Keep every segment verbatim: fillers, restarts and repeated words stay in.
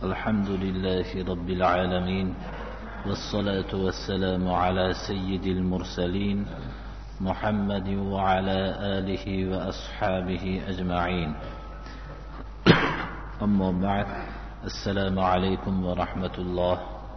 الحمد لله رب العالمين والصلاة والسلام على سيد المرسلين محمد وعلى آله وأصحابه أجمعين أما بعد السلام عليكم ورحمة الله.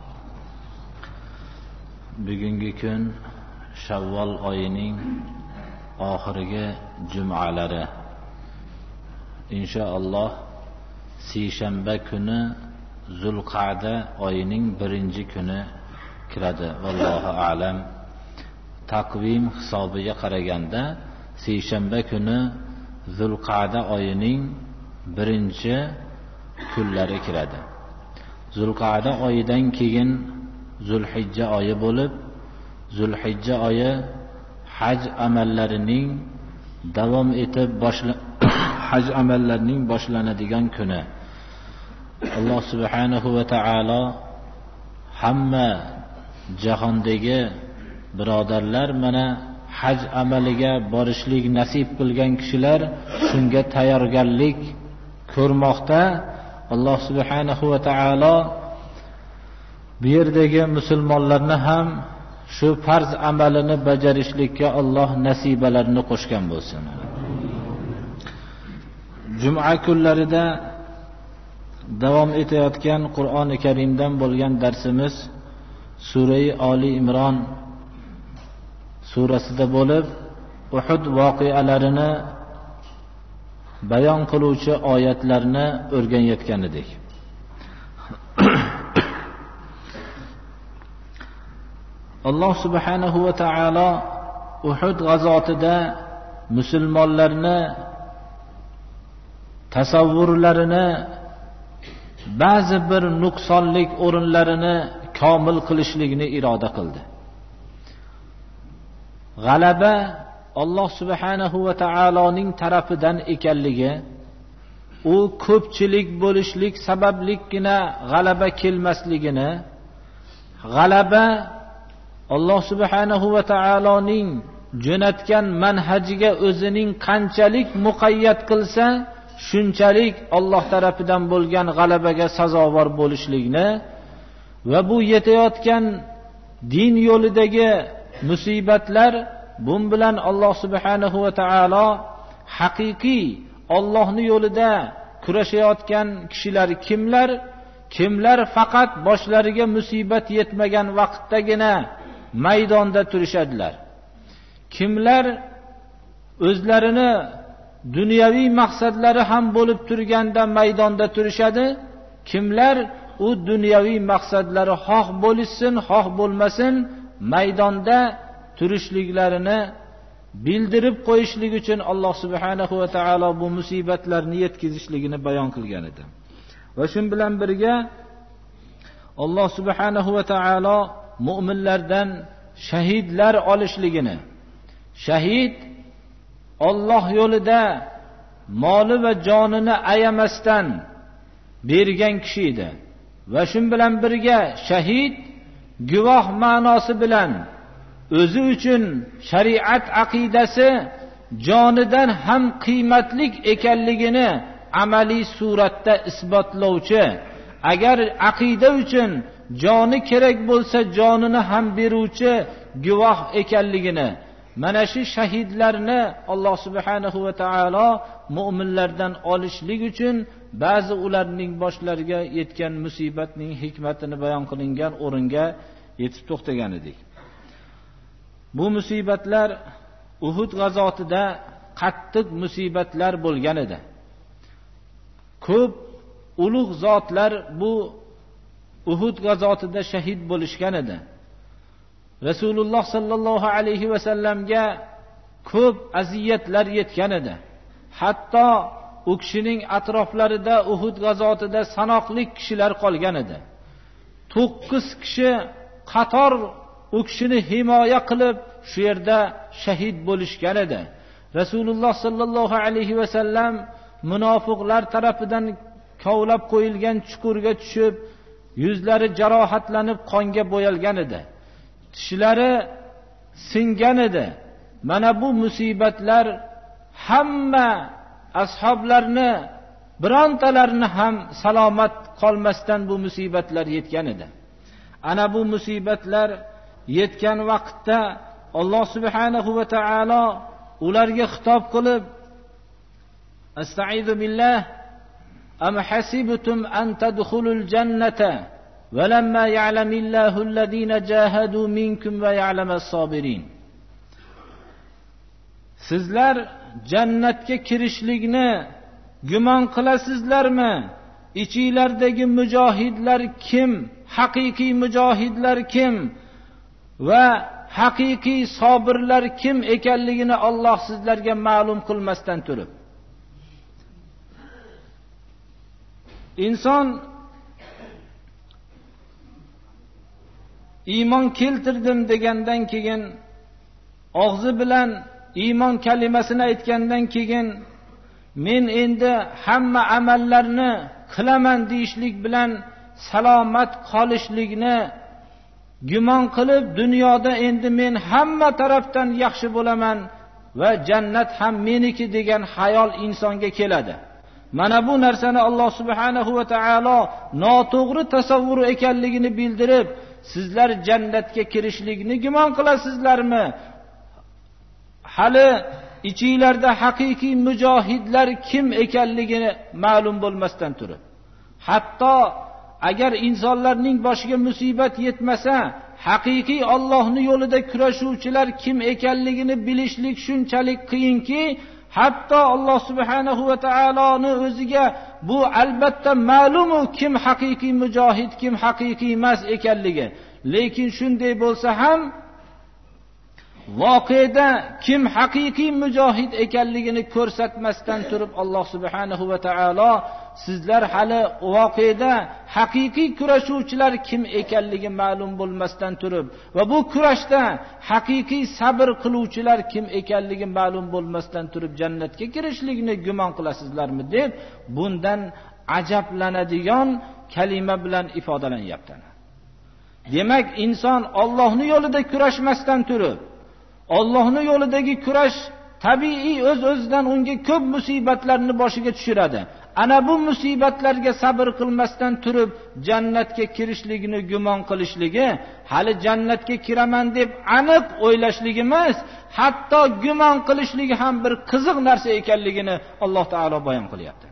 Bugungi kun Shavvol oyining oxirgi jumalari. Inshaalloh seshanba kuni Zulqa'da oyining birinchi kuni kiradi. Vallohu a'lam. Taqvim hisobiga qaraganda seshanba kuni Zulqa'da oyining birinchi kunlari kiradi. Zulqa'da oyidan keyin Zulhijja oyi bo'lib, Zulhijja oyi haj amallarining davom etib boshla haj amallarining boshlanadigan kuni. Alloh subhanahu va taolo hamma jahondagi birodarlar mana haj amaliga borishlik nasib qilgan kishilar shunga tayyorgarlik ko'rmoqda. Alloh subhanahu va taolo bu yerdagi musulmonlarni ham shu farz amalini bajarishlikka Alloh nasibalarini qo'shgan bo'lsin. Juma kunlarida davom etayotgan Qur'oni Karimdan bo'lgan darsimiz Sura-i Ali Imron surasida bo'lib, Uhud voqealarini bayon qiluvchi oyatlarni o'rganayotgan edik. Alloh subhanahu va taolo Uhud g'azotida musulmonlarni tasavvurlarini, ba'zi bir nuqsonlik o'rinlarini komil qilishlikni iroda qildi. G'alaba Alloh subhanahu va taoloning tarafidan ekanligi, u ko'pchilik bo'lishlik sababligina g'alaba kelmasligini, g'alaba Alloh subhanahu va taoloning jo'natgan manhajiga o'zining qanchalik muqayyat qilsa, shunchalik Alloh tarafidan bo'lgan g'alabaga sazovor bo'lishlikni va bu yetayotgan din yo'lidagi musibatlar, bun bilan Alloh subhanahu va taolo haqiqiy Allohning yo'lida kurashayotgan kishilar kimlar? Kimlar faqat boshlariga musibat yetmagan vaqtdagina maydonda turishadilar. Kimlar o'zlarini dunyoviy maqsadlari ham bo'lib turganda maydonda turishadi. Kimlar u dunyoviy maqsadlari xoh bo'lishsin, xoh bo'lmasin, maydonda turishliklarini bildirib qo'yishlik uchun Alloh subhanahu va taolo bu musibatlarni yetkazishligini bayon qilgan edi. Va shun bilan birga Alloh subhanahu va taolo mu'minlardan shahidlar olishligini, shahid Alloh yo'lida moli va jonini ayamasdan bergan kishi edi. Va shun bilan birga shahid guvoh ma'nosi bilan o'zi uchun shariat aqidasi jonidan ham qiymatli ekanligini amaliy suratda isbotlovchi, agar aqida uchun joni kerak bo'lsa jonini ham beruvchi guvoh ekanligini, mana shu shahidlarni Alloh subhanahu va taolo mu'minlardan olishlik uchun ba'zi ularning boshlariga yetgan musibatning hikmatini bayon qilingan o'ringa yetib to'xtagan edik. Bu musibatlar Uhud g'azotida qattiq musibatlar bo'lgan edi. Ko'p ulug' zotlar bu Uhud g'azotida shahid bo'lishgan edi. Rasululloh sallallohu alayhi va sallamga ko'p aziyatlar yetgan edi. Hatto u kishining atroflarida Uhud g'azotida sanoqli kishilar qolgan edi. to'qqiz kishi qator u kishini himoya qilib shu yerda shahid bo'lishgan edi. Rasululloh sallallohu alayhi va sallam munofiqlar tarafidan kovlab qo'yilgan chuqurga tushib, yuzlari jarohatlanib qonga bo'yalgan edi. Tishlari singan edi. Mana bu musibatlar hamma ashoblarni birontalarini ham salomat qolmasdan bu musibatlar yetgan edi. Ana bu musibatlar yetgan vaqtda Alloh subhanahu va taolo ularga xitob qilib, Astaizu billah, am hasibtum an tadkhulul jannata walamma ya'lamillahu alladhina jahadu minkum va ya'lamas sabirin. Sizlar jannatga kirishlikni gumon qilasizlarmi? Ichinglardagi mujohidlar kim? Haqiqiy mujohidlar kim? Va haqiqiy sabirlar kim ekanligini Alloh sizlarga ma'lum qilmasdan turib. Inson iymon keltirdim degandan keyin, og'zi bilan iymon kalimasini aytgandan keyin, men endi hamma amallarni qilaman deyishlik bilan salomat qolishlikni gumon qilib, dunyoda endi men hamma tarafdan yaxshi bo'laman va jannat ham meniki degan xayol insonga keladi. Mana bu narsani Alloh subhanahu va taolo noto'g'ri tasavvur ekanligini bildirib, sizlar jannatga kirishlikni gumon qilasizlarmi? Hali ichinglarda haqiqiy mujohidlar kim ekanligini ma'lum bo'lmasdan turib, hatto agar insonlarning boshiga musibat yetmasa, haqiqiy Allohning yo'lida kurashuvchilar kim ekanligini bilishlik shunchalik qiyinki, hatto Alloh subhanahu va taoloning o'ziga bu albatta ma'lumu kim haqiqiy mujohid, kim haqiqiy emas ekanligi. Lekin shunday bo'lsa ham voqeda kim haqiqiy mujohid ekanligini ko'rsatmasdan turib, Alloh subhanahu va taolo sizlar hali voqeda haqiqiy kurashuvchilar kim ekanligi ma'lum bo'lmasdan turib va bu kurashda haqiqiy sabr qiluvchilar kim ekanligi ma'lum bo'lmasdan turib jannatga kirishlikni gumon qilasizlarmi deb bundan ajablanadigan kalima bilan ifodalanyapti. Demak, inson Allohning yo'lida kurashmasdan turib, Allohning yo'lidagi kurash tabiiy o'z-o'zidan unga ko'p musibatlarni boshiga tushiradi. Ana bu musibatlarga sabr qilmasdan turib jannatga kirishligini gumon qilishligi, hali jannatga kiraman deb aniq o'ylashligi emas, hatto gumon qilishligi ham bir qiziq narsa ekanligini Alloh taolo bayon qilyapti.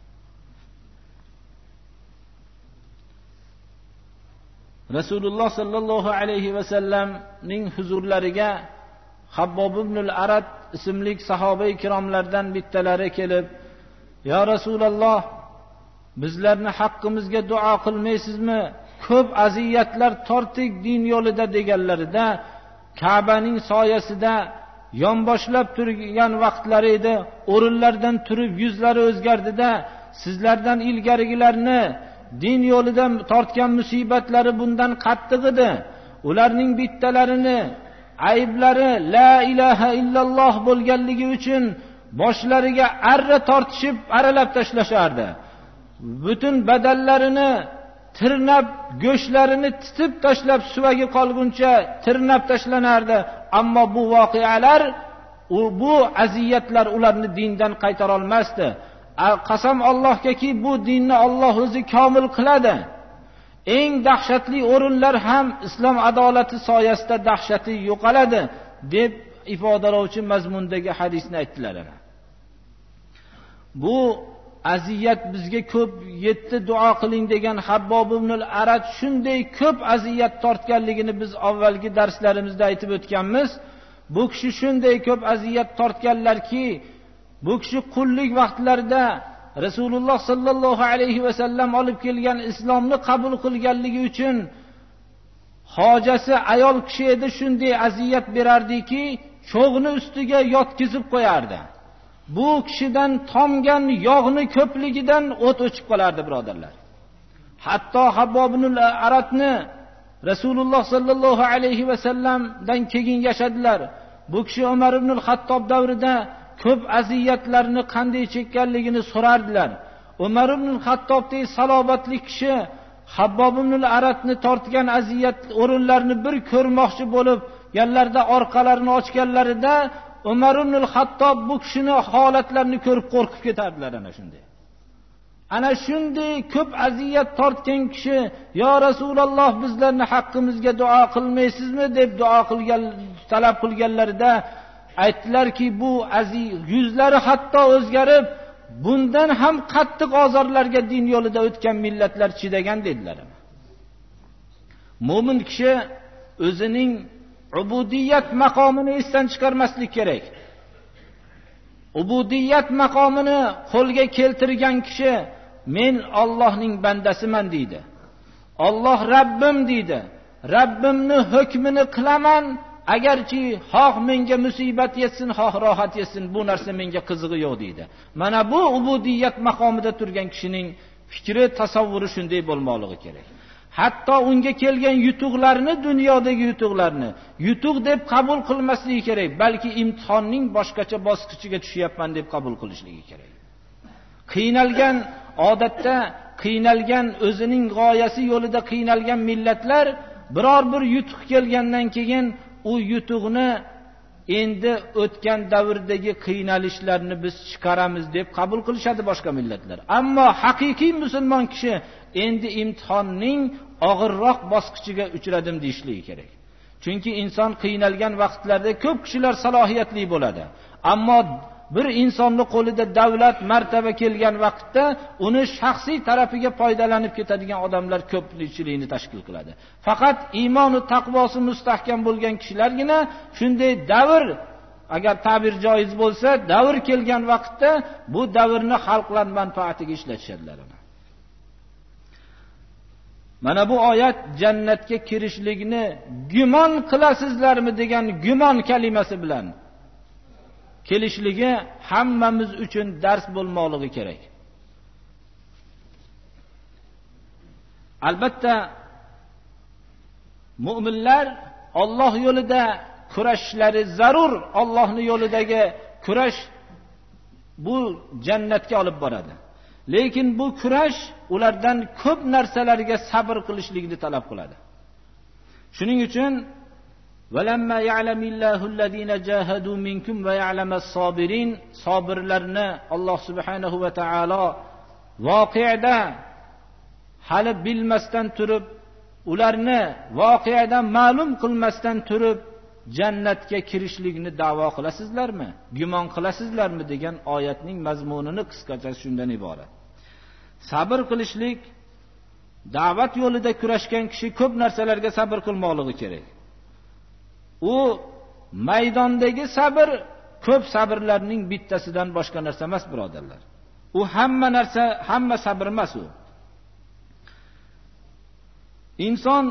Rasululloh sallallohu alayhi va sallamning huzurlariga Habbob ibn al-Arat ismli sahoba ikromlardan bittalari kelib, "Ya Rasululloh, bizlarni haqqimizga duo qilmaysizmi? Ko'p aziyatlar tortik din yo'lida" deganlarida, Ka'baning soyasida yonboshlab turgan vaqtlari edi, o'rinlardan turib yuzlari o'zgardida, sizlardan ilgarigilarni din yo'lida tortgan musibatlari bundan qattiq edi. Ularning bittalarini ayblari la ilaha illalloh bo'lganligi uchun boshlariga arra tortishib aralab tashlashardi. Butun badallarini tirnab, go'shtlarini titib tashlab suvagi qolguncha tirnab tashlanardi. Ammo bu voqealar, bu aziyatlar ularni dindan qaytara olmasdi. Qasam Allohgaki bu dinni Alloh o'zi komil qiladi. Eng dahshatli o'rinlar ham islom adolati soyasida dahshati yo'qoladi deb ifodalovchi mazmundagi hadisni aytdilar. Bu aziyat bizga ko'p yetdi, duo qiling degan Habbob ibn al-Arat shunday ko'p aziyat tortganligini biz avvalgi darslarimizda aytib o'tganmiz. Bu kishi shunday ko'p aziyat tortganlarki, bu kishi qullik vaqtlarida Rasululloh sallallohu alayhi va sallam olib kelgan islomni qabul qilganligi uchun hojasi ayol kishi edi, shunday aziyat berardiki, cho'g'ni ustiga yotkizib qo'yardi. Bu kishidan tomgan yog'ni ko'pligidan o't o'chib qolardi, birodarlar. Hatto Habbob ibn al-Aratni Rasululloh sallallohu alayhi va sallamdan keyin yashadilar. Bu kishi Umar ibn al-Xattob davrida ko'p aziyatlarni qanday chekkanligini so'rardilar. Umar ibn al-Xattobdek salobatli kishi Habbob ibn al-Aratni tortgan aziyat o'rinlarini bir ko'rmoqchi bo'lib, yanlarda orqalarini ochganlarida Umar ibn al-Xattob bu kishining holatlarini ko'rib qo'rqib ketardilar ana shunday. ana shunday ko'p aziyat tortgan kishi, "Yo Rasululloh, bizlarni haqqimizga duo qilmaysizmi?" deb duo qilgan, talab qilganlarida aytdilarki, bu aziz yuzlari hatto o'zgarib, bundan ham qattiq ozorlarga din yo'lida o'tgan millatlar chidagan dedilar. Mo'min kishi o'zining ubudiyat maqomini esdan chiqarmaslik kerak. Ubudiyat maqomini qo'lga keltirgan kishi "Men Allohning bandasiman" deydi. Alloh Rabbim deydi. Rabbimni hukmini qilaman, agarchi xoh menga musibat yetsin, xoh rohat yetsin, bu narsa menga qizig'i yo'q deydi. Mana bu ubudiyat maqomida turgan kishining fikri, tasavvuri shunday bo'lmoqligi kerak. Hatto unga kelgan yutuqlarni, dunyodagi yutuqlarni yutuq deb qabul qilmasligi kerak, balki imtihonning boshqacha bosqichiga tushyapman deb qabul qilishligi kerak. Qiynalgan, odatda qiynalgan, o'zining g'oyasi yo'lida qiynalgan millatlar biror bir yutuq kelgandan keyin u yutuqni endi o'tgan davrdagi qiynalishlarni biz chiqaramiz deb qabul qilishadi boshqa millatlar. Ammo haqiqiy musulmon kishi endi imtihonning og'irroq bosqichiga uchradim deyishligi kerak. Chunki inson qiynalgan vaqtlarda ko'p kishilar salohiyatli bo'ladi. Ammo bir insonning qo'lida davlat, martaba kelgan vaqtda uni shaxsiy tarafiga foydalanib ketadigan odamlar ko'pchilikni tashkil qiladi. Faqat iymon va taqvosi mustahkam bo'lgan kishilargina shunday davr, agar ta'bir joiz bo'lsa, davr kelgan vaqtda bu davrni xalqlar manfaatiga ishlatishadilar. Mana bu oyat jannatga kirishlikni gumon qilasizlarmi degan gumon kalimasi bilan kelishligi hammamiz uchun dars bo'lmoqligi kerak. Albatta mu'minlar Alloh yo'lida kurashlari zarur. Allohning yo'lidagi kurash bu jannatga olib boradi. Lekin bu kurash ulardan ko'p narsalarga sabr qilishlikni talab qiladi. Shuning uchun وَلَمَّا يَعْلَمِ اللَّهُ الَّذِينَ جَاهَدُوا مِنكُمْ وَيَعْلَمَ الصَّابِرِينَ Sabirlarni Alloh subhanahu va taolo voqeada hali bilmasdan turib, ularni voqeada ma'lum qilmasdan turib jannatga kirishlikni da'vo qilasizlarmi? Gumon qilasizlarmi degan oyatning mazmunini qisqacha shundan iborat. Sabr qilishlik, da'vat yo'lida kurashgan kishi ko'p narsalarga sabr qilmoqligi kerak. U maydondagi sabr ko'p sabrlarning bittasidan boshqa narsa emas, birodarlar. U hamma narsa, hamma sabr emas u. Inson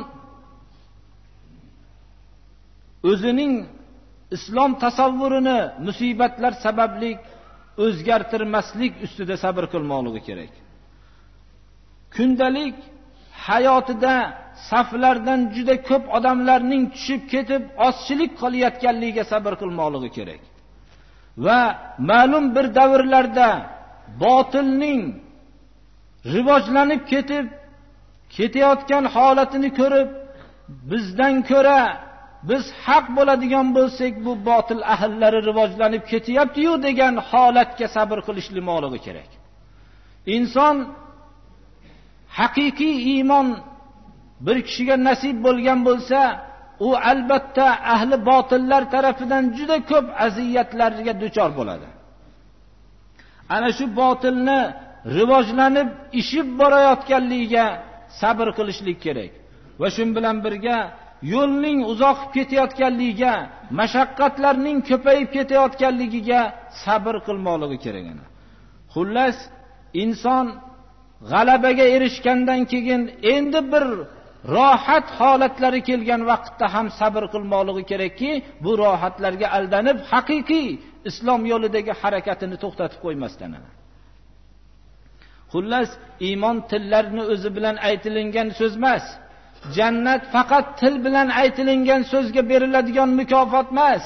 o'zining islom tasavvurini musibatlar sababli o'zgartirmaslik ustida sabr qilmoqligi kerak. Kundalik hayotida saflardan juda ko'p odamlarning tushib ketib ozchilik qilayotganligiga sabr qilmoqligi kerak. Va ma'lum bir davrlarda botilning rivojlanib ketib ketayotgan holatini ko'rib, bizdan ko'ra biz haq bo'ladigan bo'lsak, bu botil ahllari rivojlanib ketyapti-yu degan holatga sabr qilishmoqligi kerak. Inson haqiqiy iymon bir kishiga nasib bo'lgan bo'lsa, u albatta ahli botillar tarafidan juda ko'p aziyatlarga duchor bo'ladi. Ana shu botilni rivojlanib ishib borayotganligiga sabr qilishlik kerak. Va shun bilan birga yo'lning uzoqib ketayotganligiga, mashaqqatlarning ko'payib ketayotganligiga sabr qilmoqligi kerak. Xullas, inson g'alabaga erishgandan keyin endi bir rohat holatlari kelgan vaqtda ham sabr qilmoqligi kerakki, bu rohatlarga aldanib haqiqiy islom yo'lidagi harakatini to'xtatib qo'ymasdan. Xullas, iymon tillarni o'zi bilan aytilingan so'z emas. Jannat faqat til bilan aytilingan so'zga beriladigan mukofot emas.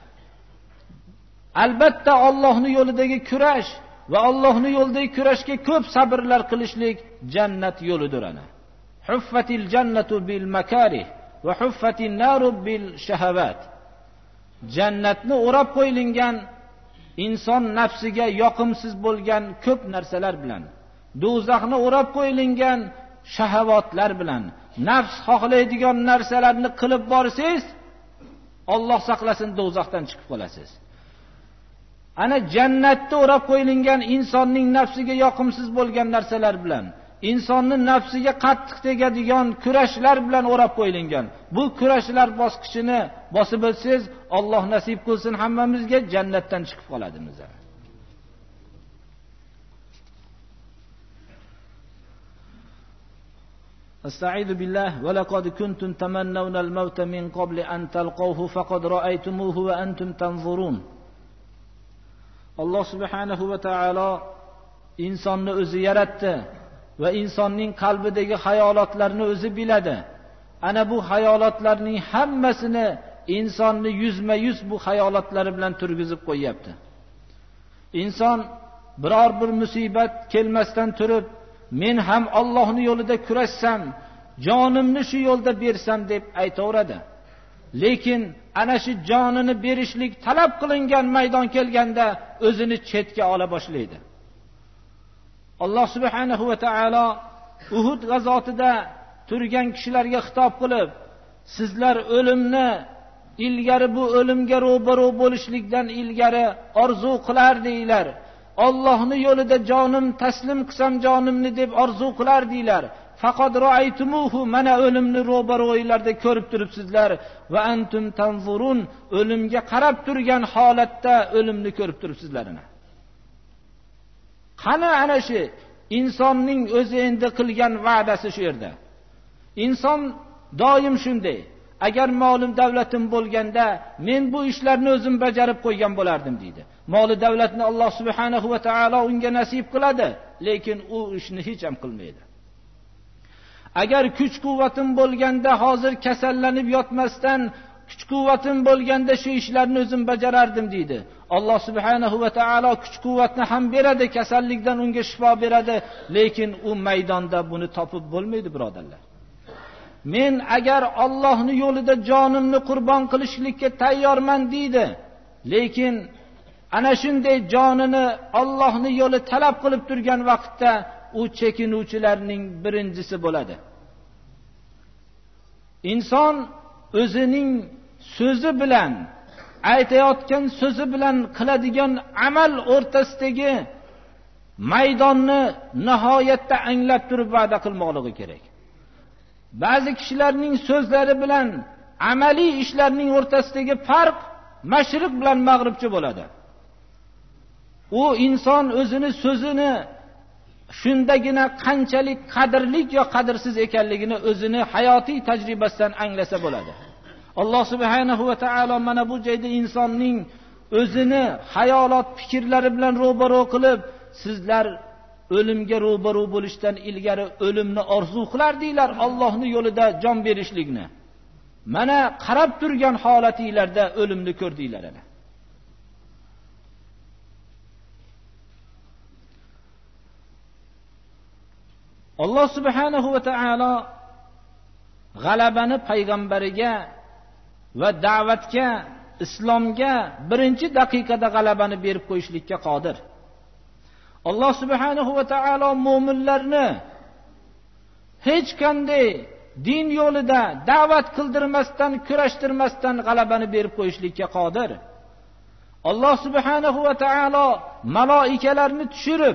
Albatta Allohning yo'lidagi kurash va Allohning yo'lidagi kurashga ko'p sabrlar qilishlik jannat yo'lidir ana. Huffatil jannatu bil makarih va huffatin naru bil shahavat. Jannatni o'rab qo'yilgan inson nafsiga yoqimsiz bo'lgan ko'p narsalar bilan. do'zaxni o'rab qo'yilgan shahavatlar bilan, nafs xohlaydigan narsalarni qilib borsangiz, Alloh saqlasin, do'zaxdan chiqib qolasiz. Ana jannatda o'rab qo'yilgan insonning nafsiga yoqimsiz bo'lgan narsalar bilan, insonning nafsiga qattiq tegadigan kurashlar bilan o'rab qo'yilgan. Bu kurashlar bosqichini bosib o'tsangiz, Alloh nasib qilsin hammamizga jannatdan chiqib qoladimiz. Astagfiru billah va laqad kuntum tamannawna al-maut min qabl an talqawhu faqad ra'aytumuhu va antum tanzurun. Alloh subhanahu va taolo insonni o'zi yaratdi va insonning qalbidagi xayolotlarni o'zi biladi. Ana bu xayolotlarning hammasini insonni yuzma-yuz bu xayolotlari bilan turgizib qo'yapti. Inson biror bir musibat kelmasdan turib, men ham Allohning yo'lida kurashsam, jonimni shu yo'lda bersam deb aytaveradi. Lekin ana shu jonini berishlik talab qilingan maydon kelganda o'zini chetga ola boshlaydi. Alloh subhanahu va taolo Uhud g'azotida turgan kishilarga xitob qilib, sizlar o'limni ilgari bu o'limga ro'baro bo'lishlikdan ilgari orzu qilardinglar. Allohning yo'lida jonim taslim qilsam jonimni deb orzu qilardinglar. Faqat ra'aytumuhu, mana o'limni ro'baro'ylarda ko'rib turibsizlar. Va antum tanzurun, o'limga qarab turgan holatda o'limni ko'rib turibsizlar. Qani ana shu insonning o'zi endi qilgan va'dasi shu yerda. Inson doim shunday. Agar molim davlatim bo'lganda, men bu ishlarni o'zim bajarib qo'ygan bo'lardim deydi. Moli davlatni Alloh subhanahu va taolo unga nasib qiladi, lekin u ishni hech ham qilmaydi. Agar kuch quvvatim bo'lganda, hozir kasallanib yotmasdan, kuch quvvatim bo'lganda shu ishlarni o'zim bajarardim deydi. Alloh subhanahu va taolo kuch quvvatni ham beradi, kasallikdan unga shifo beradi, lekin u maydonda buni topib bo'lmaydi, birodarlar. Men agar Allohning yo'lida jonimni qurbon qilishlikka tayyorman deydi, lekin ana shunday jonini Allohning yo'li talab qilib turgan vaqtda u chekinuvchilarning birinchisi bo'ladi. Inson o'zining so'zi bilan, aytayotgan so'zi bilan qiladigan amal o'rtasidagi maydonni nihoyatda anglab turib va'da qilmoqligi kerak. Ba'zi kishilarning so'zlari bilan amaliy ishlarning o'rtasidagi farq mashriq bilan mag'ribcha bo'ladi. U inson o'zini so'zini shundagina qanchalik qadrli yo qadrsiz ekanligini o'zini hayotiy tajribasidan anglasa bo'ladi. Alloh subhanahu va taolo mana bu joyda insonning o'zini hayolot fikrlari bilan ro'baro qilib, sizlar o'limga ro'baro bo'lishdan ilgari o'limni orzu qilardinglar, Allohning yo'lida jon berishlikni. Mana qarab turgan holatinglarda o'limni ko'rdinglar ana. Alloh subhanahu va taolo g'alabani payg'ambariga va da'vatga, islomga birinchi daqiqada g'alabani berib qo'yishlikka qodir. Alloh subhanahu va taolo mu'minlarni hech qanday din yo'lida da'vat qildirmasdan, kurashtirmasdan g'alabani berib qo'yishlikka qodir. Alloh subhanahu va taolo malaikalarni tushirib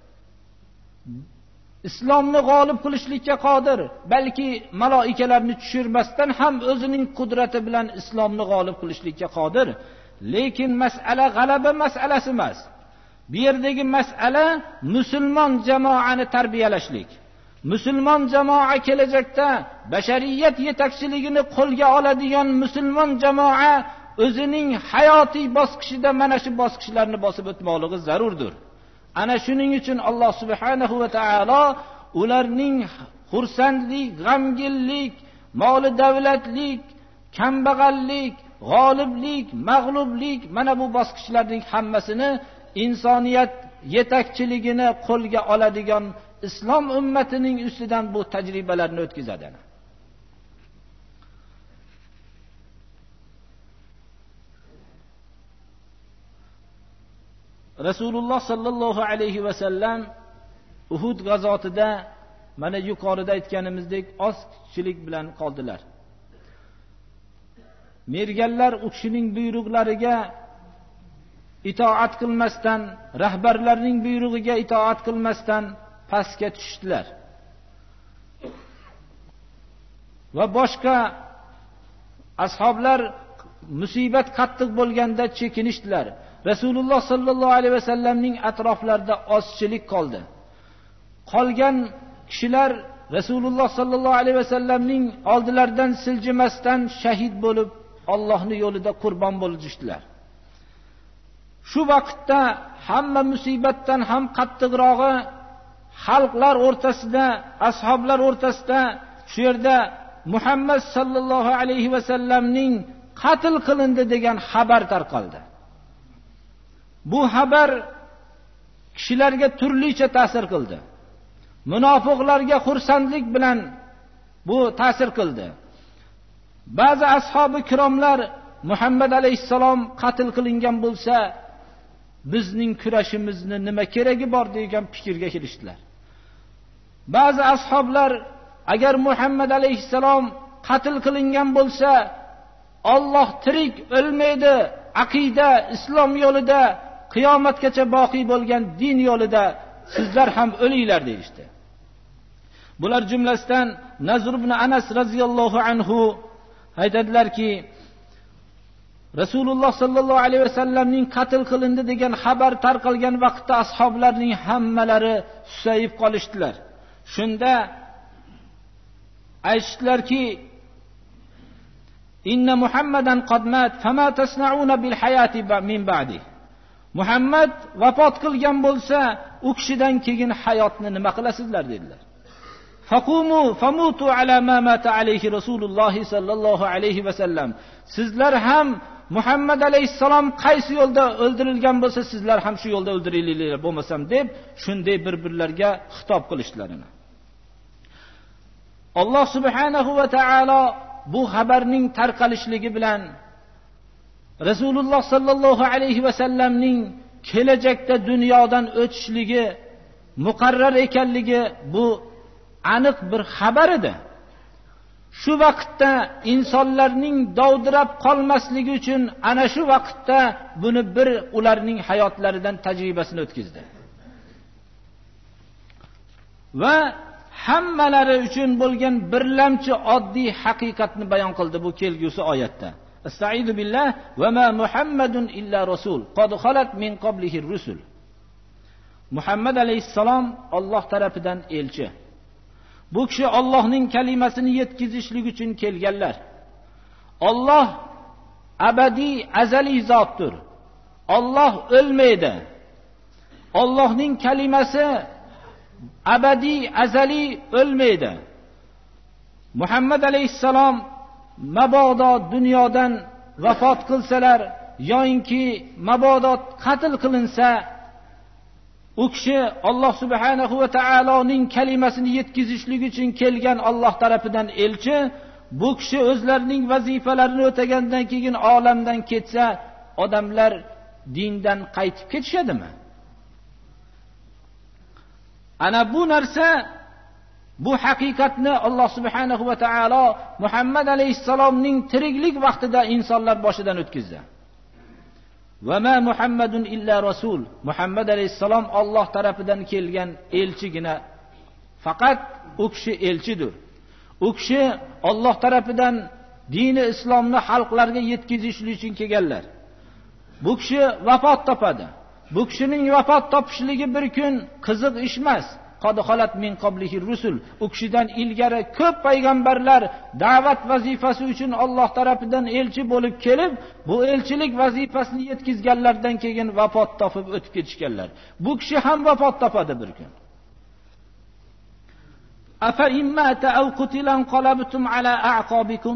islomni g'olib qilishlikka qodir. Balki malaikalarni tushirmasdan ham o'zining qudrati bilan islomni g'olib qilishlikka qodir. Lekin mas'ala g'alaba masalasi emas. Bu yerdagi mas'ala musulmon jamoani tarbiyalashlik. Musulmon jamoa kelajakda bashariyat yetakchiligini qo'lga oladigan musulmon jamoa o'zining hayotiy bosqichida mana shu bosqichlarni bosib o'tmoqligi zarurdir. Ana shuning uchun Alloh subhanahu va taolo ularning xursandlik, g'amginlik, moli davlatlik, kambag'allik, g'oliblik, mag'lublik, mana bu bosqichlarning hammasini insoniyat yetakchiligini qo'lga oladigan islom ummatining ustidan bu tajribalarni o'tkazadi. Rasululloh sallallohu alayhi va sallam Uhud g'azotida mana yuqorida aytganimizdek ozchilik bilan qoldilar. Merganlar u kishining buyruqlariga itoat qilmasdan, rahbarlarning buyrug'iga itoat qilmasdan pastga tushdilar. Va boshqa ashoblar musibat qattiq bo'lganda chekinishdilar. Rasululloh sallallohu alayhi vasallamning atroflarida ozchilik qoldi. Qolgan kishilar Rasululloh sallallohu alayhi vasallamning oldilaridan siljimasdan shahid bo'lib, Allohning yo'lida qurbon bo'lishdilar. Shu vaqtda hamma musibatdan ham qattiqrog'i xalqlar o'rtasida, ashoblar o'rtasida shu yerda Muhammad sallallohu alayhi vasallamning qatl qilindi degan xabar tarqaldi. Bu xabar kishilarga turlicha ta'sir qildi. Munofiqlarga xursandlik bilan bu ta'sir qildi. Ba'zi ashabi kiromlar Muhammad alayhissalom qatl qilingan bo'lsa, bizning kurashimizni nima keragi bor degan fikrga kelishdilar. Ba'zi ashoblar agar Muhammad alayhissalom qatl qilingan bo'lsa, Alloh tirik, o'lmaydi, aqida, islom yo'lida qiyomatgacha boqiy bo'lgan din yo'lida sizlar ham o'linglar deydi. Bular jumlasidan Nazr ibn Anas radhiyallohu anhu aytadilarki, Rasululloh sallallohu alayhi vasallamning qatl qilindi degan xabar tarqalgan vaqtda ashoblarning hammalari susayib qolishdilar. Shunda aytishdilarki, inna Muhammadan qad mat, fama tasna'una bil hayati min ba'di. Muhammad vafot qilgan bo'lsa, u kishidan keyin hayotni nima qilasizlar dedilar. Faqumu famutu ala ma mata alayhi Rasululloh sallallohu alayhi vasallam. Sizlar ham Muhammad alayhissalom qaysi yo'lda o'ldirilgan bo'lsa, sizlar ham shu yo'lda o'ldirilinglar bo'lmasam deb, shunday bir-birlarga xitob qilishdilar. Alloh subhanahu va taolo bu xabarning tarqalishligi bilan Rasululloh sallallohu alayhi vasallamning kelajakda dunyodan o'tishligi muqarrar ekanligi bu aniq bir xabar edi. Shu vaqtda insonlarning dovdirab qolmasligi uchun ana shu vaqtda buni bir ularning hayotlaridan tajribasini o'tkazdi. Va hammalari uchun bo'lgan birlamchi oddiy haqiqatni bayon qildi bu kelgusi oyatda. Estaizu billah va ma Muhammadun illa rasul qad khalat min qablihi rusul. Muhammad alayhissalom Alloh tarafidan elchi. Bu kishi Allohning kalimasini yetkazishlik uchun kelganlar. Alloh abadiy, azaliy zotdir. Alloh o'lmaydi. Allohning kalimasi abadiy, azaliy, o'lmaydi. Muhammad alayhissalom mabodo dunyodan vafot qilsalar yoinki mabodo qatl qilinsa, u kishi Alloh subhanahu va taoloning kalimasini yetkazishlik uchun kelgan Alloh tarafidan elchi. Bu kishi o'zlarining vazifalarini o'tagandan keyin olamdan ketsa, odamlar dindan qaytib ketishadimi? Ana bu narsa, bu haqiqatni Alloh subhanahu va taolo Muhammad alayhissalomning tiriklik vaqtida insonlar boshidan o'tkazdi. Va ma Muhammadun illa rasul. Muhammad alayhissalom Alloh tarafidan kelgan elchigina. Faqat u kishi elchidir. U kishi Alloh tarafidan dini islomni xalqlarga yetkazishlik uchun kelganlar. Bu kishi vafot topadi. Bu kishining vafot topishligi bir kun qiziq ish emas. Qad khalat min qablihi rusul. U kishidan ilgari ko'p payg'ambarlar da'vat vazifasi uchun Alloh tarafidan elchi bo'lib kelib, bu elchilik vazifasini yetkazganlardan keyin vafot topib o'tib ketishganlar. Bu kishi ham vafot topadi bir kun. Afa immata aw qutilan qalabtum ala a'qabikum.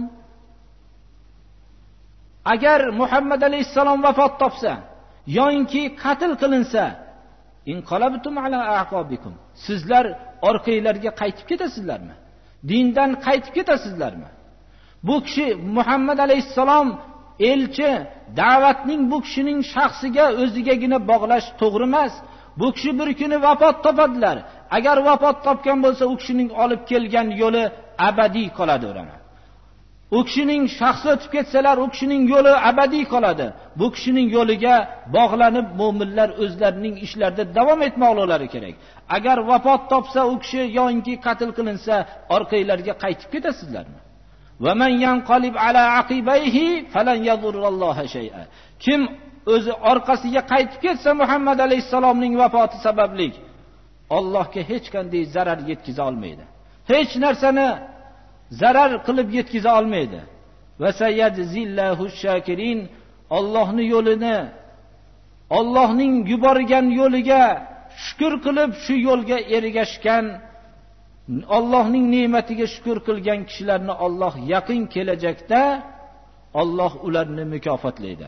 Agar Muhammad alayhissalom vafot topsa yoinki qatl qilinsa, inqalabtum ala a'qabikum. Sizlar orqanglarga qaytib ketasizlarmi? Dindan qaytib ketasizlarmi? Bu kishi Muhammad alayhissalom elchi, da'vatning bu kishining shaxsiga o'zigagina bog'lash to'g'ri emas. Bu kishi bir kuni vafot topadilar. Agar vafot topgan bo'lsa, u kishining olib kelgan yo'li abadiy qoladi o'rana. U kishining shaxsi o'tib ketsalar, u kishining yo'li abadiy qoladi. Bu kishining yo'liga bog'lanib mu'minlar o'zlarining ishlarida davom etmoqlari kerak. Agar vafot topsa, u kishi yoki qatl qilinsa, orqalarga qaytib ketasizlarmi? Va man yanqalib ala aqibayhi falan yadurralloha shay'a. Kim o'zi orqasiga qaytib ketsa Muhammad alayhisalomning vafoti sababli Allohga hech qanday zarar yetkiza olmaydi. Hech narsani zarar qilib yetkiza olmaydi. Va sayajzillahu shakirin. Allohning yo'lini, Allohning yuborgan yo'liga shukr qilib shu yo'lga ergashgan, Allohning ne'matiga shukr qilgan kishilarni Alloh yaqin kelajakda Alloh ularni mukofotlaydi.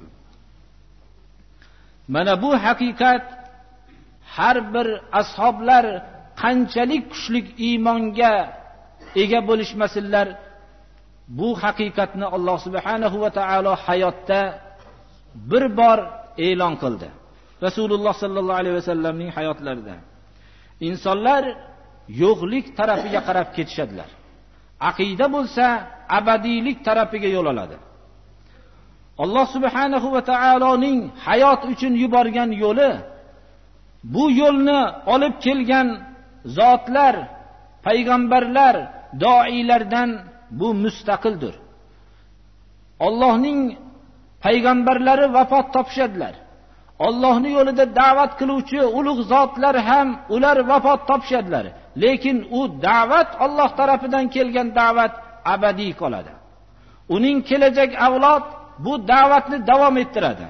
Mana bu haqiqat har bir ashoblar qanchalik kuchli iymonga ega bo'lishmasinlar, bu haqiqatni Alloh subhanahu va taolo hayotda bir bor e'lon qildi. Rasululloh sallallohu alayhi vasallamning hayotlarida insonlar yo'qlik tarafiga qarab ketishadilar. Aqida bo'lsa abadiylik tarafiga yo'l oladi. Alloh subhanahu va taoloning hayot uchun yuborgan yo'li, bu yo'lni olib kelgan zotlar, payg'ambarlar, doilardan bu mustaqildir. Allohning payg'ambarlari vafot topishadilar. Allohning yo'lida da'vat qiluvchi ulug' zotlar ham ular vafot topishadilar. Lekin u da'vat Alloh tarafidan kelgan da'vat abadiy qoladi. Uning kelajak avlod bu da'vatni davom ettiradi.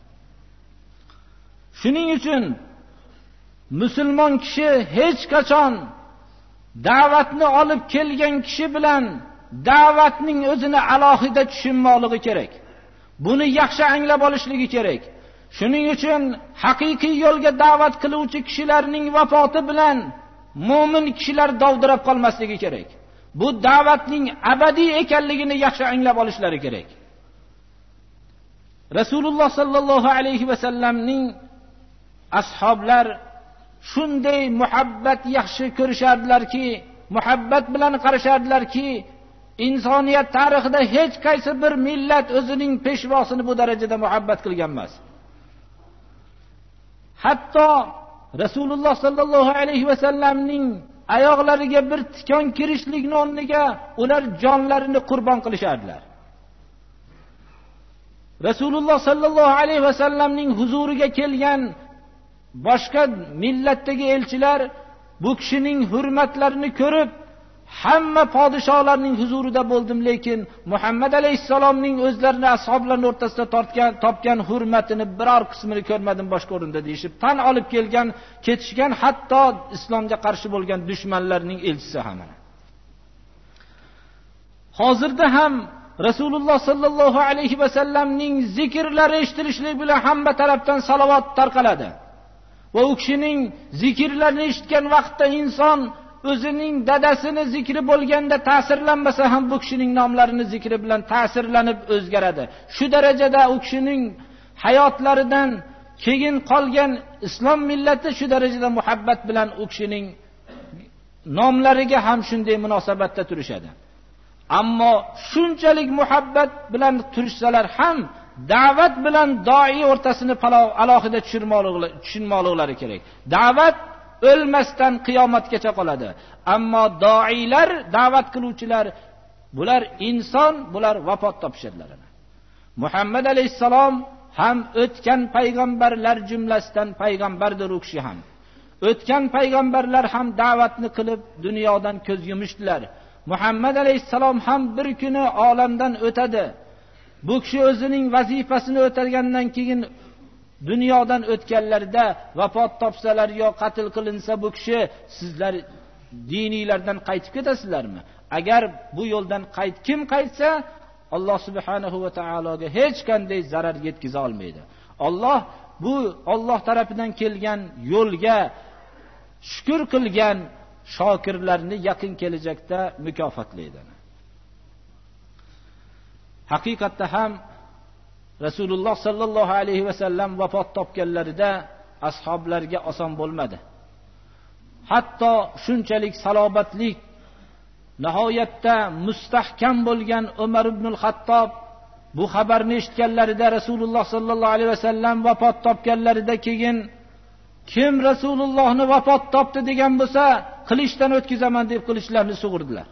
Shuning uchun musulmon kishi hech qachon da'vatni olib kelgan kishi bilan da'vatning o'zini alohida tushunmoqligi kerak. Buni yaxshi anglab olishligi kerak. Shuning uchun haqiqiy yo'lga da'vat qiluvchi kishilarning vafoti bilan mu'min kishilar dovdirab qolmasligi kerak. Bu da'vatning abadiy ekanligini yaxshi anglab olishlari kerak. Rasululloh sallallohu alayhi va sallamning ashoblar shunday muhabbat yaxshi ko'rishardilarki, muhabbat bilan qarashardilarki, insoniyat tarixida hech qaysi bir millat o'zining peshvosini bu darajada muhabbat qilgan emas. Hatto Rasululloh sallallohu alayhi va sallamning oyoqlariga bir tikon kirishlikning o'rniga ular jonlarini qurbon qilishardilar. Rasululloh sallallohu alayhi va sallamning huzuriga kelgan boshqa millatdagi elchilar bu kishining hurmatlarini ko'rib, hamma podshohlarning huzurida bo'ldim, lekin Muhammad alayhisalomning o'zlarini ashoblarning o'rtasida tortgan topgan hurmatini biror qismini ko'rmadim boshqa o'rinda deyishib, tan olib kelgan, ketishgan, hatto islomga qarshi bo'lgan dushmanlarning elchisi ham. Hozirda ham Rasululloh sallallohu alayhi va sallamning zikrlari eshitilishlik bilan hamma tarafdan salovat tarqaladi. Va u kishining zikrlarini eshitgan vaqtda inson o'zining dadasini zikri bo'lganda ta'sirlanmasa ham bu kishining nomlarini zikri bilan ta'sirlanib o'zgaradi. Shu darajada u kishining hayotlaridan keyin qolgan islom millati shu darajada muhabbat bilan u kishining nomlariga ham shunday munosabatda turishadi. Ammo shunchalik muhabbat bilan turishsalar ham da'vat bilan doi o'rtasini alohida tushunmoqlari kerak. Da'vat o'lmasdan qiyomatgacha qoladi. Ammo doilar, da'vat qiluvchilar, bular inson, bular vafot topishadilar. Muhammad alayhisalom ham o'tgan payg'ambarlar jumlasidan payg'ambardir u kishi ham. O'tgan payg'ambarlar ham da'vatni qilib dunyodan ko'z yumishdilar. Muhammad alayhisalom ham bir kuni olamdan o'tadi. Bu kishi o'zining vazifasini o'tagandan keyin dunyodan o'tganlarida vafot topsalar yo qatl qilinsa bu kishi, sizlar diniylardan qaytib ketasizlarmi? Agar bu yo'ldan qayt kim qaytsa, Alloh subhanahu va taologa hech qanday zarar yetkiza olmaydi. Alloh bu Alloh tarafidan kelgan yo'lga shukr qilgan shokirlarni yaqin kelajakda mukofotlaydi. Haqiqatda ham Rasululloh sallallohu alayhi va sallam vafot topganlarida ashoblarga oson bo'lmadi. Hatto shunchalik salobatlik, nihoyatda mustahkam bo'lgan Umar ibn al-Xattob bu xabarni eshitganlarida, Rasululloh sallallohu alayhi vasallam vafot topganlarida keyin kim Rasulullohni vafot topdi degan bo'lsa, qilichdan o'tkazaman deb qilichlarini sug'urdilar.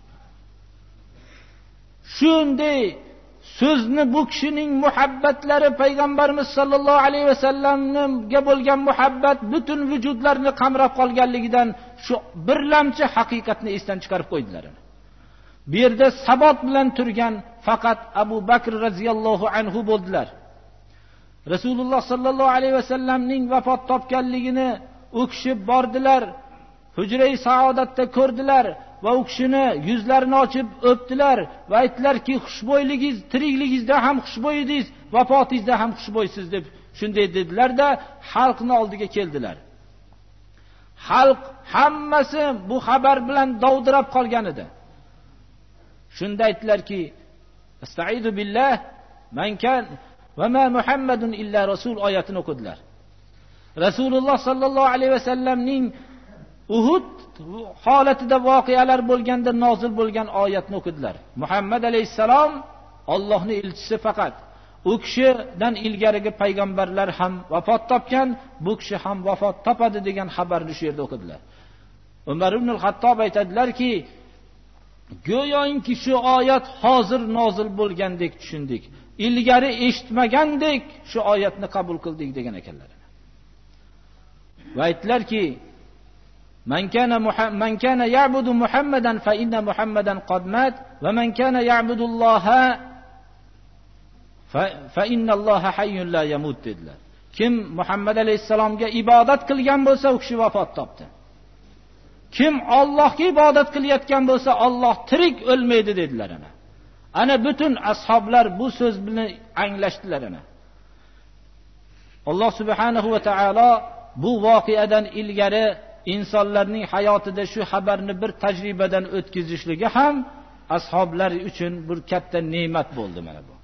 Shunday so'zni bu kishining muhabbatlari, payg'ambarimiz sollallohu alayhi vasallamga bo'lgan muhabbat butun vujudlarini qamrab qolganligidan shu birlamchi haqiqatni esdan chiqarib qo'ydilar. Bu yerda sabot bilan turgan faqat Abu Bakr radhiyallohu anhu bo'ldilar. Rasululloh sallallohu alayhi vasallamning vafot topganligini u kishi bordilar, hujra-i saodatda ko'rdilar va u kishini yuzlarini ochib o'pdilar va aytdilarki, xushbo'yligingiz tirikligingizda ham xushbo'y edingiz, vafotingizda ham xushbo'ysiz deb shunday dedilar-da, xalqning oldiga keldilar. Xalq hammasi bu xabar bilan dovdirab qolgan edi. Shunda aytdilarki, "Astaizu billah, man kan va ma Muhammadun illa rasul" oyatini o'qidilar. Rasululloh sallallohu alayhi vasallamning Uhud holatida voqealar bo'lganda nozil bo'lgan oyatni o'qidilar. Muhammad alayhisalom Allohning elchisi faqat. U kishidan ilgarigi payg'ambarlar ham vafot topgan, bu kishi ham vafot topadi degan xabarni shu yerda o'qidilar. Umar ibn al-Xattob aytadilarki, go'yoki shu oyat hozir nozil bo'lgandek tushundik. Ilgari eshitmagandek shu oyatni qabul qildik degan ekanlar. Va aytdilarki, "Man kana man kana ya'budu Muhammadan fa inna Muhammadan qad mat va man kana ya'budu Alloha fa inna Alloha hayyun la yamut" dedilar. Kim Muhammad alayhisalomga ibodat qilgan bo'lsa, u kishi vafot topdi. Kim Allohga ibodat qilayotgan bo'lsa, Alloh tirik o'lmaydi dedilar ana. Ana butun ashoblar bu so'z bilan anglashdilar ana. Alloh subhanahu va taolo bu voqeadan ilgari insonlarning hayotida shu xabarni bir tajribadan o'tkazishligi ham ashoblar uchun bir katta ne'mat bo'ldi mana bu.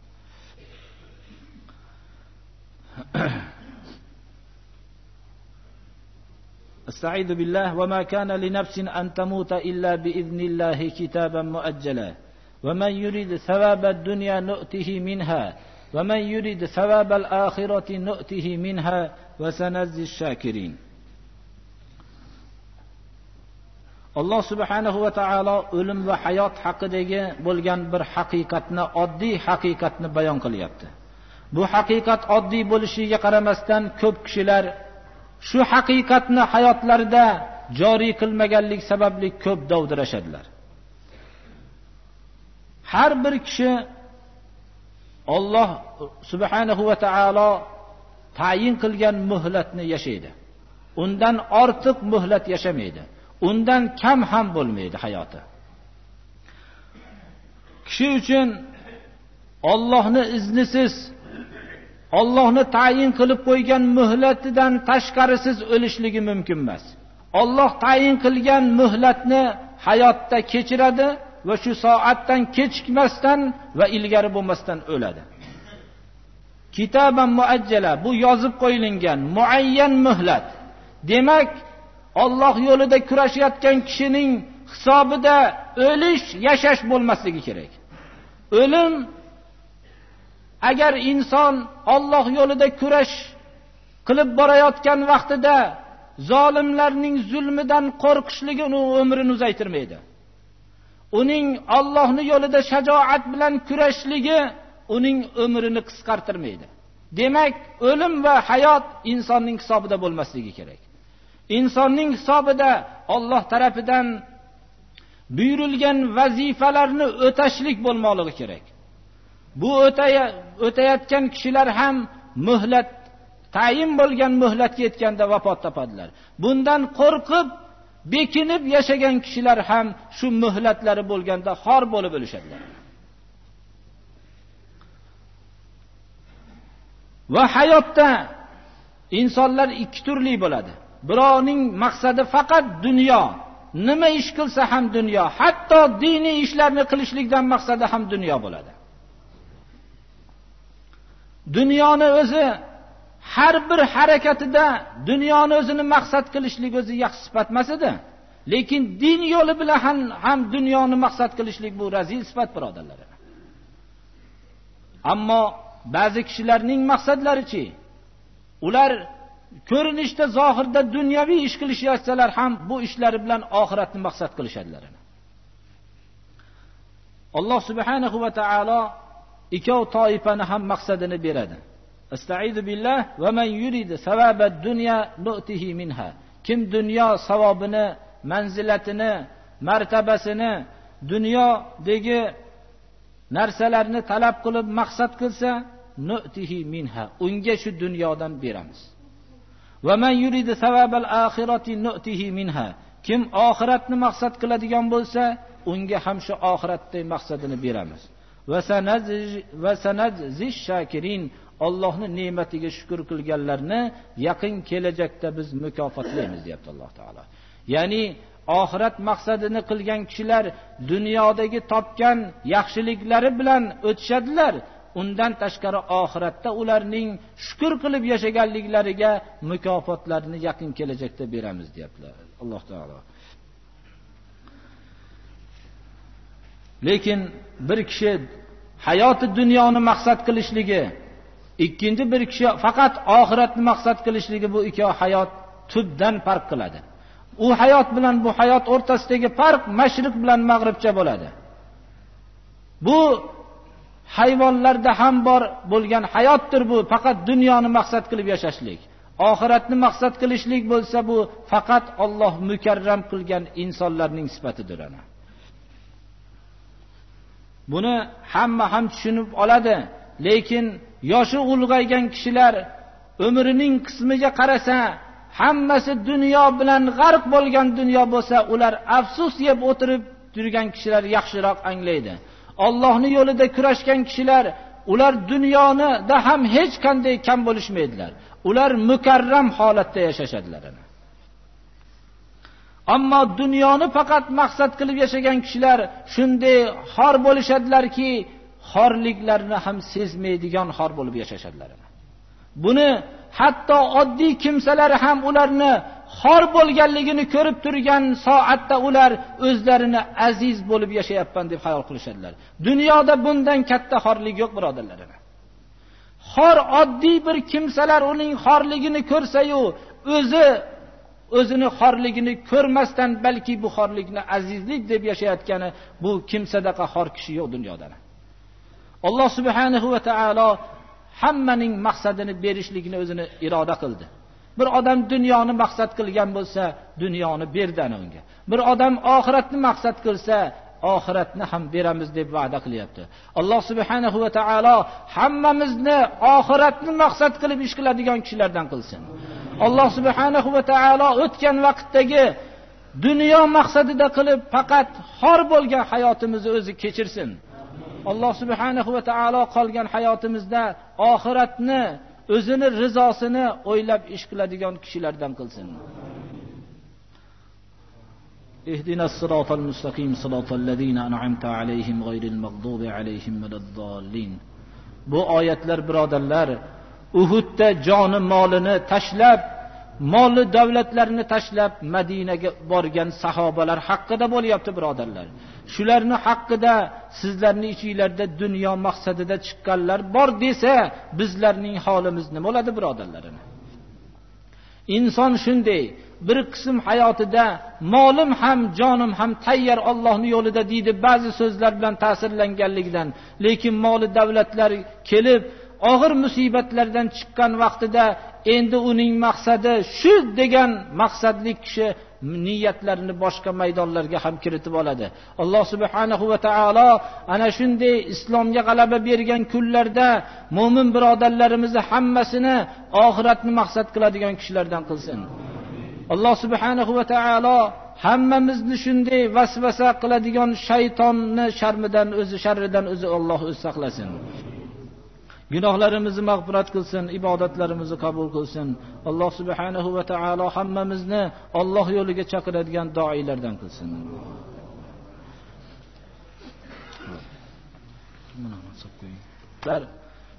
Astaizu billah va ma kana li nafsin an tamuta illa bi idnillahi kitaban muajjala va man yurid thawaba ad-dunya nu'tihi minha va man yurid thawaba al-akhirati nu'tihi minha va sanazzi ash-shakirin. Alloh subhanahu va taolo o'lim va hayot haqidagi bo'lgan bir haqiqatni, oddiy haqiqatni bayon qilyapti. Bu haqiqat oddiy bo'lishiga qaramasdan ko'p kishilar shu haqiqatni hayotlarida joriy qilmaganlik sababli ko'p dovdirashadilar. Har bir kishi Alloh subhanahu va taolo tayin qilgan muhlatni yashaydi. Undan ortiq muhlat yashamaydi. Undan kam ham bo'lmaydi hayoti. Kishi uchun Allohning iznisiz, Allohning tayin qilib qo'ygan muhlatidan tashqarisiz o'lishligi mumkin emas. Alloh tayin qilgan muhlatni hayotda kechiradi va shu soatdan kechikmasdan va ilgari bo'lmasdan o'ladi. Kitaban muajjala, bu yozib qo'yilgan muayyan muhlat. Demak, Alloh yo'lida kurashayotgan kishining hisobida o'lish, yashash bo'lmasligi kerak. O'lim, agar inson Alloh yo'lida kurash qilib borayotgan vaqtida zolimlarning zulmidan qo'rqishligi uning umrini uzaytirmaydi. Uning Allohning yo'lida shajoat bilan kurashligi uning umrini qisqartirmaydi. Demak, o'lim va hayot insonning hisobida bo'lmasligi kerak. Insonning hisobida Alloh tarafidan buyurilgan vazifalarni o'tashlik bo'lmoqligi kerak. Bu o'tayotgan kishilar ham muhlat, tayin bo'lgan muhlatga yetganda vafot topadilar. Bundan qo'rqib, bekinib yashagan kishilar ham shu muhlatlari bo'lganda xor bo'lib o'lishadilar. Va hayotda insonlar ikki turli bo'ladi. Birovning maqsadi faqat dunyo. Nima ish qilsa ham dunyo, hatto diniy ishlarni qilishlikdan maqsadi ham dunyo bo'ladi. Dunyoni o'zi har bir harakatida dunyoni o'zini maqsad qilishlik o'zi yaxshi sifat emas edi. Lekin din yo'li bilan ham, ham dunyoni maqsad qilishlik bu razil sifat, birodarlar. Ammo ba'zi kishilarning maqsadlarichi, ular ko'rinishda zohirda dunyoviy ish qilishyotsalar ham bu ishlari bilan oxiratni maqsad qilishadilar. Alloh subhanahu va taolo ikkov toifani ham maqsadini beradi. Estaizu billah va man yurid savabad dunya nu'tihi minha. Kim dunyo savobini, manzilatini, martabasini, dunyodagi narsalarni talab qilib maqsad qilsa, nu'tihi minha, unga shu dunyodan beramiz. Va man yurid savabal akhirati nu'tihi minha. Kim oxiratni maqsad qiladigan bo'lsa, unga ham shu oxiratdagi maqsadini beramiz. Va sanajzi va sanajzi shakirin. Allohning ne'matiga shukr qilganlarni yaqin kelajakda biz mukofotlaymiz, deyapti Alloh taolo. Ya'ni oxirat maqsadini qilgan kishilar dunyodagi topgan yaxshiliklari bilan o'tishadilar. Undan tashqari oxiratda ularning shukr qilib yashaganliklariga mukofotlarni yaqin kelajakda beramiz, deyaptilar Alloh taolo. Lekin bir kishi hayoti dunyoni maqsad qilishligi, ikkinchi bir kishi faqat oxiratni maqsad qilishligi, bu ikki hayot tubdan farq qiladi. U hayot bilan bu hayot o'rtasidagi farq mashriq bilan mag'ribcha bo'ladi. Bu hayvonlarda ham bor bo'lgan hayotdir bu, faqat dunyoni maqsad qilib yashashlik. Oxiratni maqsad qilishlik bo'lsa, bu faqat Alloh mukarram qilgan insonlarning sifatidir ana. Buni hamma ham tushunib oladi, lekin yoshi ulg'aygan kishilar umrining qismiga qarasa, hammasi dunyo bilan g'arq bo'lgan dunyo bo'lsa, ular afsus yeb o'tirib turgan kishilar yaxshiroq anglaydi. Allohning yo'lida kurashgan kishilar, ular dunyonida ham hech qanday kam bo'lishmaydilar. Ular mukarram holatda yashashadilar. Ammo dunyoni faqat maqsad qilib yashagan kishilar shunday xor bo'lishadilarki, xorliklarni ham sezmaydigan xor bo'lib yashashadilar. Buni hatto oddiy kimsalar ham ularni xor bo'lganligini ko'rib turgan soatda ular o'zlarini aziz bo'lib yashayapman deb xayol qilishadilar. Dunyoda bundan katta xorlik yo'q, birodarlar. Xor oddiy bir kimsalar uning xorligini ko'rsa-yu, o'zi o'zini xorligini ko'rmasdan, balki bu xorlikni azizlik deb yashayotgani, bu kimsadaqa xor kishi yo'q dunyoda. Alloh subhanahu va taolo hammaning maqsadini berishlikni o'zini iroda qildi. Bir odam dunyoni maqsad qilgan bo'lsa, dunyoni berdi unga. Bir odam oxiratni maqsad qilsa, oxiratni ham beramiz deb va'da qilyapti. Alloh subhanahu va taolo hammamizni oxiratni maqsad qilib ish qiladigan kishilardan qilsin. Alloh subhanahu va taolo o'tgan vaqtdagi dunyo maqsadida qilib faqat xor bo'lgan hayotimizni o'zi kechirsin. Alloh subhanahu va taolo qolgan hayotimizda oxiratni, o'zini rizosini o'ylab ish qiladigan kishilardan qilsin. Ihdinas siratal mustaqim siratal ladzina an'amta alayhim ghayril maghdubi alayhim waladdallin. Bu oyatlar, birodarlar, Uhudda joni molini tashlab, moli davlatlarini tashlab Madinaga borgan sahobalar haqida bo'lyapti, birodarlar. Shularning haqida sizlarning ichingizda dunyo maqsadida chiqqanlar bor desa, bizlarning holimiz nima bo'ladi, birodarlar? Inson shunday bir qism hayotida molim ham, jonim ham tayyor Allohning yo'lida deydi ba'zi so'zlar bilan ta'sirlanganligidan, lekin moli davlatlar kelib og'ir musibatlardan chiqqan vaqtida endi uning maqsadi shu degan maqsadli kishi niyatlarini boshqa maydonlarga ham kiritib oladi. Alloh subhanahu va taolo ana shunday islomga g'alaba bergan kunlarda mo'min birodarlarimizni hammasini oxiratni maqsad qiladigan kishilardan qilsin. Alloh subhanahu va taolo hammamizni shunday vasvasa qiladigan shaytonni sharmidan, o'zi sharridan o'zi Alloh o'zi saqlasin. Gunohlarimizni mag'firat qilsin, ibodatlarimizni qabul qilsin. Alloh subhanahu va taolo hammamizni Alloh yo'liga chaqiradigan doilardan qilsin.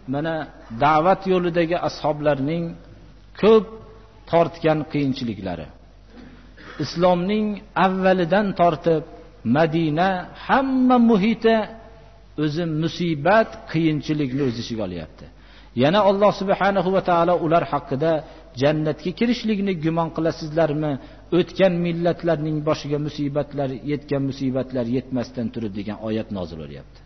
mana da'vat yo'lidagi ashoblarning ko'p tortgan qiyinchiliklari. Islomning avvalidan tortib Madina hamma muhiti o'zi musibat, qiyinchilikni o'z ichiga olyapti. Yana Alloh subhanahu va taolo ular haqida jannatga kirishlikni gumon qilasizlarmi? O'tgan millatlarning boshiga musibatlar yetgan musibatlar yetmasdan turib degan oyat nozil bo'lyapti.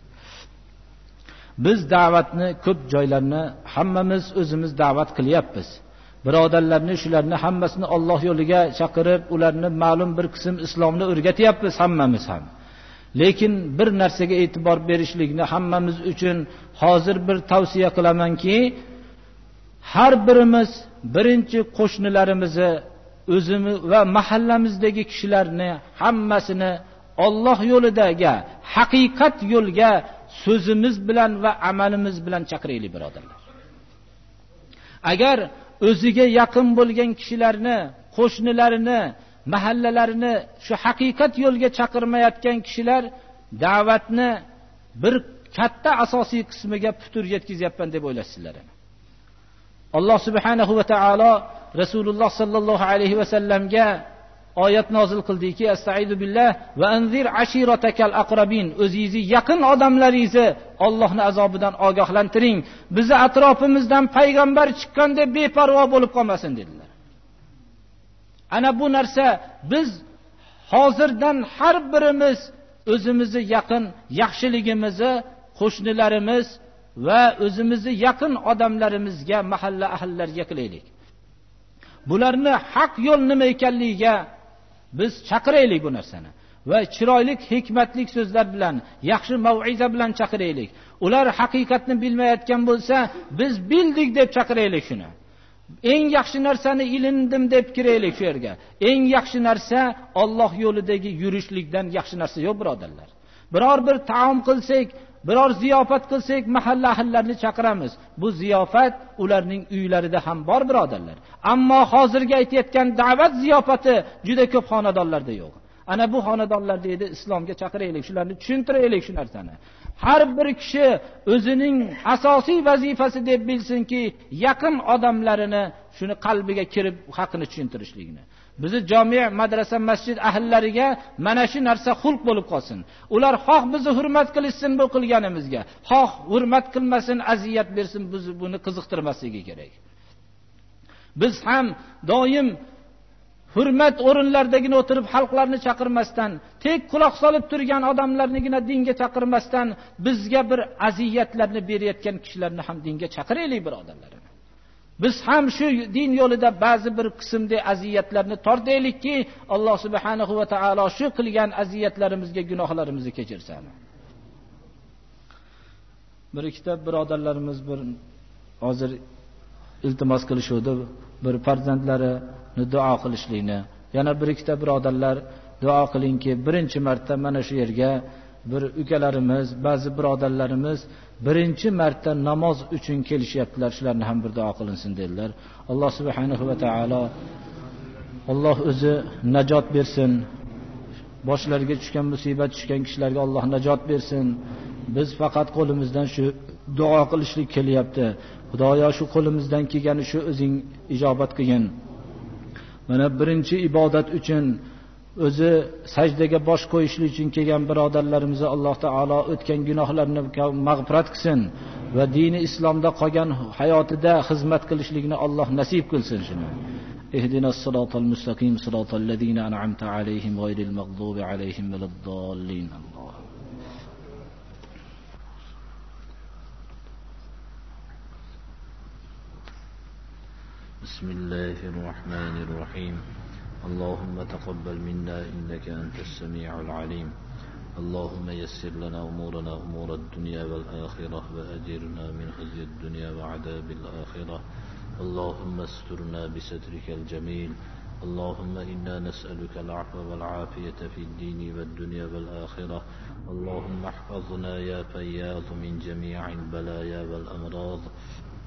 Biz da'vatni ko'p joylarni hammamiz o'zimiz da'vat qilyapmiz. Birodarlarni shularni hammasini Alloh yo'liga chaqirib, ularni ma'lum bir qism islomni o'rgatyapmiz hammamiz ham. Lekin bir narsaga e'tibor berishlikni hammamiz uchun hozir bir tavsiya qilamanki, har birimiz birinchi qo'shnilarimizni, o'zimiz va mahallamizdagi kishilarni hammasini Alloh yo'lidagi haqiqat yo'lga so'zimiz bilan va amalimiz bilan chaqiraylik birodarlar. Agar o'ziga yaqin bo'lgan kishilarni, qo'shnilarini, mahallalarini shu haqiqat yo'lga chaqirmayotgan kishilar da'vatni bir katta asosiy qismiga putur yetkazyapman deb o'ylaysizlar. Alloh subhanahu va taolo Rasululloh sallallohu alayhi va sallamga oyat nozil qildiki, Astaizu billah va anzir ashiratakal aqrabin, o'zingizni yaqin odamlaringizni Allohning azobidan ogohlantiring. Bizi atrofimizdan payg'ambar chiqqan deb beparvo bo'lib qolmasin dedilar. Ana bu narsa biz hozirdan har birimiz o'zimizni yaqin yaxshiligimizni qo'shnilarimiz va o'zimizni yaqin odamlarimizga, mahalla ahllariga qilaylik. Bularni haq yo'l nima ekanligiga biz chaqiraylik bu narsani va chiroyli hikmatli so'zlar bilan, yaxshi mau'iza bilan chaqiraylik. Ular haqiqatni bilmayotgan bo'lsa, biz bildik deb chaqiraylik shuni. Eng yaxshi narsani ilindim deb kiraylik shu yerga. Eng yaxshi narsa Alloh yo'lidagi yurishlikdan yaxshi narsa yo'q birodarlar. Biror bir taom qilsak, biror ziyofat qilsak, mahalla ahllarini chaqiramiz. Bu ziyofat ularning uylarida ham bor birodarlar. Ammo hozirgi aytayotgan da'vat ziyofati juda ko'p xonadonlarda yo'q. Ana bu xonadonlarda edi islomga chaqiraylik, shularni tushuntiraylik shu narsani. Har bir kishi o'zining asosiy vazifasi deb bilsinki, yaqin odamlarini shuni qalbiga kirib haqini tushuntirishlikni. Bizi jami', madrasa, masjid ahllariga mana shu narsa xulq bo'lib qolsin. Ular xoh bizni hurmat qilishsin bu qilganimizga, xoh hurmat qilmasin, aziyat bersin, biz buni qiziqtirmasligi kerak. Biz ham doim hurmat o'rinlaridagina o'tirib xalqlarni chaqirmasdan, tek quloq solib turgan odamlarnigina dinga chaqirmasdan, bizga bir aziyatlarni berayotgan kishilarni ham dinga chaqiraylik birodarlar. Biz ham shu din yo'lida ba'zi bir qismda aziyatlarni tortaylikki, Alloh subhanahu va taolo shu qilgan aziyatlarimizga gunohlarimizni kechirsin. Bir ikkita birodarlarimiz bir hozir iltimos qilishuvdi, bir farzandlarini duo qilishlikni. Yana bir ikkita birodarlar duo qilingki, birinchi marta mana shu yerga bir ukalarimiz, ba'zi birodarlarimiz birinchi marta namoz uchun kelishyaptilar. Shularni ham bir duo qilinsin dedilar. Alloh subhanahu va taolo Alloh o'zi najot bersin. Boshlariga tushgan musibat tushgan kishilarga Alloh najot bersin. Biz faqat qo'limizdan shu duo qilishlik kelyapti. Xudoyo shu qo'limizdan kelgani shu o'zing ijobat qilgin. Mana birinchi ibodat uchun o'zi sajdaga bosh qo'yishlik uchun kelgan birodarlarimizni Alloh taolo o'tgan gunohlarini mag'firat qilsin va dini islomda qolgan hayotida xizmat qilishlikni Alloh nasib qilsin shuni. Ihdinas siratal mustaqim siratal ladzina an'amta alayhim ghayril maghdubi alayhim valaddallin. Bismillahir rahmanir rahim. اللهم تقبل منا إنك أنت السميع العليم. اللهم يسر لنا أمورنا أمور الدنيا والآخرة وأجرنا من خزي الدنيا وعذاب الآخرة. اللهم استرنا بسترك الجميل. اللهم إنا نسألك العفو والعافية في الدين والدنيا والآخرة. اللهم احفظنا يا فياض من جميع البلايا والأمراض.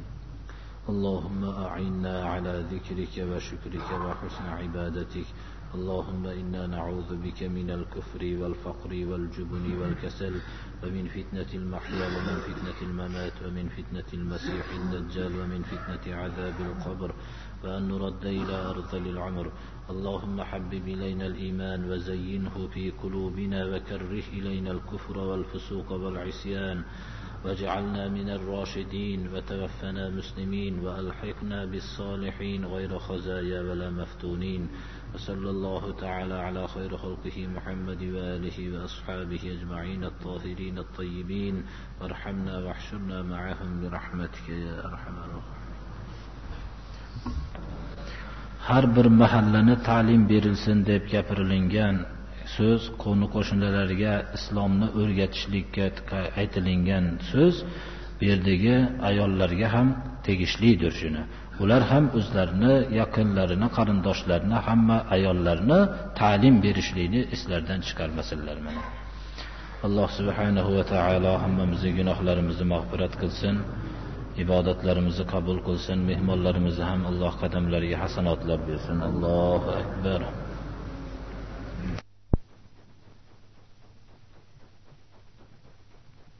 اللهم أعنا على ذكرك وشكرك وحسن عبادتك. اللهم إنا نعوذ بك من الكفر والفقر والجبن والكسل ومن فتنة المحيا ومن فتنة الممات ومن فتنة المسيح الدجال ومن فتنة عذاب القبر وأن نرد إلى أرذل العمر. اللهم حبب إلينا الإيمان وزينه في قلوبنا وكره إلينا الكفر والفسوق والعصيان واجعلنا من الراشدين وتوفنا مسلمين وألحقنا بالصالحين غير خزايا ولا مفتونين. وصلى الله تعالى على خير خلقه محمد وآله وأصحابه أجمعين الطاهرين الطيبين وارحمنا واحشرنا معهم برحمتك يا أرحم الراحمين. har bir mahallani ta'lim berilsin deb gapirilingan so'z qo'ni qo'shnilarga islomni o'rgatishlikka aytilingan so'z bu yerdagi ayollarga ham tegishlidir. Shuni ular ham o'zlarini yaqinlarini qarindoshlarini hamma ayollarni ta'lim berishlikni eslaridan chiqarmasinlar. Mana Alloh subhanahu va taolo hammamizning gunohlarimizni mag'firat qilsin, ibodatlarimizni qabul qilsin, mehmonlarimizni ham Alloh qadamlariga hasanotlar bersin. Allohu akbar.